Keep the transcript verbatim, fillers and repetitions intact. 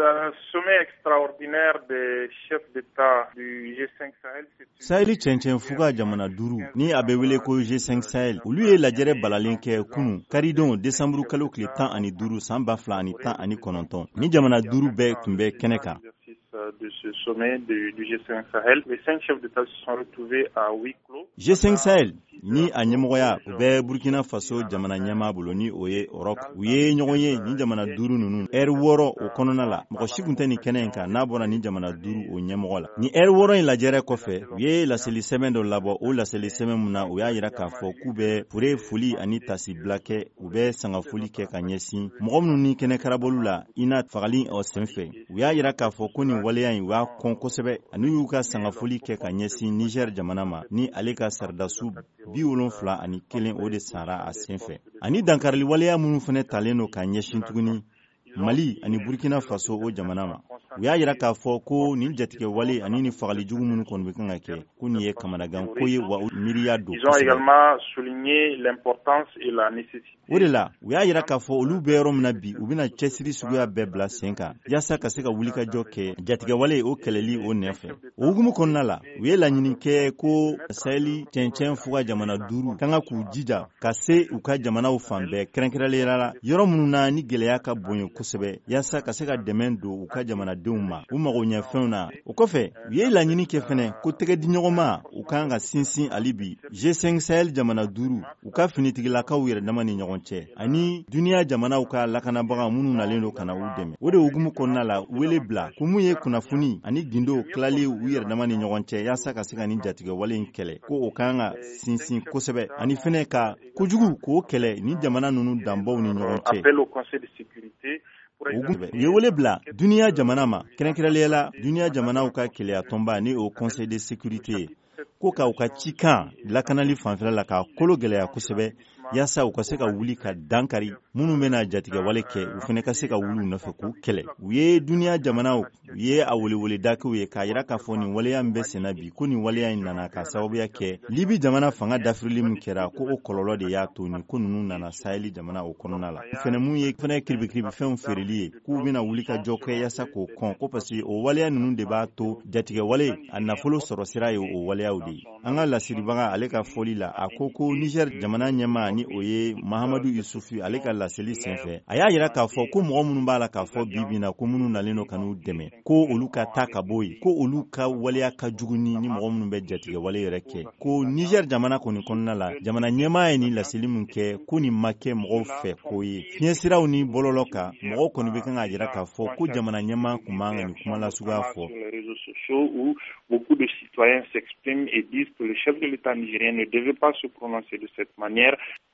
Le sommet extraordinaire des chefs d'État du G cinq Sahel. Saheli cɛncɛn fuga jamana duuru ni a bɛ wele ko G cinq Sahel olu ye lajɛrɛ balalen kɛ kunu karidon desanburu kalo tile tan ani duuru san ba fila ani tan ani kɔnɔntɔn ni jamana duuru bɛɛ tun bɛ kɛnɛ kan. De ce sommet du, du G cinq Sahel, les cinq chefs d'État se sont retrouvés à huis clos. G cinq Sahel ni a ɲɛmɔgɔya u bɛ Burkina Faso jamana ɲɛmaa bolo ni o ye Europe. U ye ɲɔgɔn ye ni jamana duuru ninnu ɛri wɔɔrɔ o kɔnɔna la mɔgɔ si kun tɛ nin kɛnɛ in kan n'a bɔra ni jamana duuru o ɲɛmɔgɔ la. Ni ɛri wɔɔrɔ in lajɛrɛ kɔfɛ u ye laseli sɛbɛn dɔ labɔ o laseli sɛbɛn mun na u y'a yira k'a fɔ k'u bɛ fure foli ani tasibila kɛ u bɛ sangafoli kɛ ka ɲɛsin mɔgɔ minnu ni kɛnɛ karabolu la i n'a fagali o senfɛ u y'a yira k'a fɔ ko nin waleya in u y'a kɔn kosɛbɛ ani y'u ka sangafoli kɛ ka ɲɛsin Niger jamana ma ni ale ka sardasu bi wolonfila ani kelen o de sara a senfɛ ani dankarili waleya minnu fana talen don ka ɲɛsin tuguni Mali ani Burkina Faso o jamana ma u y'a yira k'a fɔ ko nin jatigɛ wale ani ni fagali jugu minnu kɔni bɛ kan ka kɛ ko nin ye kamanagan ko ye wa miiriya don Ils ont également souligné l'importance et la nécessité. O de la u y'a yira k'a fɔ olu bɛ yɔrɔ min na bi u bɛna cɛsiri suguya bɛɛ bila sen kan yaasa ka se ka wulikajɔ kɛ jatigɛ wale o kɛlɛli o nɛfɛ o hukumu kɔnɔna la u ye laɲini kɛ ko Saheli cɛncɛn fuga jamana duuru kan ka k'u jija ka se u ka jamanaw fan bɛɛ kɛrɛnkɛrɛnnenya la yɔrɔ minnu na ni gɛlɛya ka bon kosɛbɛ yaasa ka se ka dɛmɛ don u ka jamanadenw ma u mago ɲɛ fɛnw na o kɔfɛ u ye laɲini kɛ fɛnɛ ko tɛgɛdiɲɔgɔnma u kan ka sinsin hali bi G cinq Sahel jamana duuru u ka finitigilakaw yɛrɛ dama ni ɲɔgɔn cɛ ani duniya jamanaw ka lakanabaga minnu nalen don ka na u dɛmɛ o de hukumu kɔnɔna la wele bila ko mun ye kunnafoni ani gindo tilali u yɛrɛ dama ni ɲɔgɔn cɛ yaasa ka se ka ni jatigɛ wale in kɛlɛ ko o kan ka sinsin kosɛbɛ ani fɛnɛ ka kojugu k'o kɛlɛ ni jamana ninnu danbaw ni ɲɔgɔn cɛ u ye wele bila duniya jamana ma kɛrɛnkɛrɛnnenya la duniya jamanaw ka kɛlɛya tɔnba ni o conseil de sécurité ko ka u ka cikan lakanali fanfɛla la ka kolo gɛlɛya kosɛbɛ yaasa u ka se ka wuli ka dankari minnu bɛna jatigɛ wale kɛ u fana ka se ka wuli u nɔfɛ k'u kɛlɛ u ye duniya jamanaw u ye a welewele dakew ye k'a yira k'a fɔ nin waleya min bɛ senna bi ko nin waleya in nana ka sababuya kɛ Libi jamana fanga dafirili min kɛra ko o kɔlɔlɔ de y'a to nin ko ninnu nana Saheli jamana o kɔnɔna la u fana mun ye fana kiribikiribi fɛnw feereli ye k'u bɛna wuli ka jɔ kɛ yaasa k'o kɔn ko parce que o waleya ninnu de b'a to jatigɛ wale a nafolo sɔrɔ sira ye o waleyaw de ye an ka lasiribaga ale ka fɔli la a ko ko Niger jamana ɲɛmaa ni o ye Mahamadu Yusufu ale ka laseli senfɛ a y'a yira k'a fɔ ko mɔgɔ minnu b'a la k'a fɔ bibi na ko minnu nalen don ka n'u dɛmɛ ko olu ka taa ka bɔ yen ko olu ka waleya ka jugu ni ni mɔgɔ minnu bɛ jatigɛ wale yɛrɛ kɛ ko Niger jamana kɔni kɔnɔna la jamana ɲɛmaa ye ni laseli min kɛ ko nin ma kɛ mɔgɔw fɛ ko ye fiɲɛ siraw ni bɔlɔlɔ kan mɔgɔw kɔni bɛ kan k'a yira k'a fɔ ko jamana ɲɛmaa kun man ka nin kuma la suguya fɔ. Beaucoup de citoyens s'expriment et disent que le chef de l'État nigérien ne devait pas se prononcer de cette manière.